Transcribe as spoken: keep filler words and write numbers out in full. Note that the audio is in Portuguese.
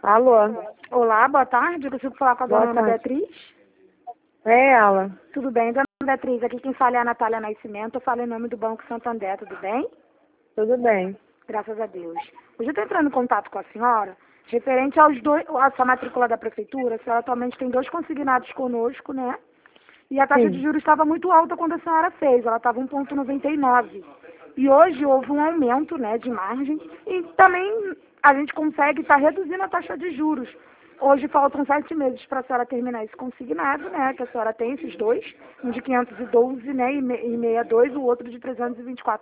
Alô? Olá, boa tarde. Eu consigo falar com a Boa dona Ana tarde. Beatriz? É ela. Tudo bem, dona Beatriz? Aqui quem fala é a Natália Nascimento. Eu falo em nome do Banco Santander, tudo bem? Tudo bem. Graças a Deus. Hoje eu estou entrando em contato com a senhora, referente aos dois, a sua matrícula da prefeitura. A senhora atualmente tem dois consignados conosco, né? E a taxa Sim. de juros estava muito alta quando a senhora fez, ela estava um vírgula noventa e nove. E hoje houve um aumento, né, de margem e também a gente consegue estar reduzindo a taxa de juros. Hoje faltam sete meses para a senhora terminar esse consignado, né, que a senhora tem esses dois, um de quinhentos e doze, né, e me- e sessenta e dois, o outro de trezentos e vinte e quatro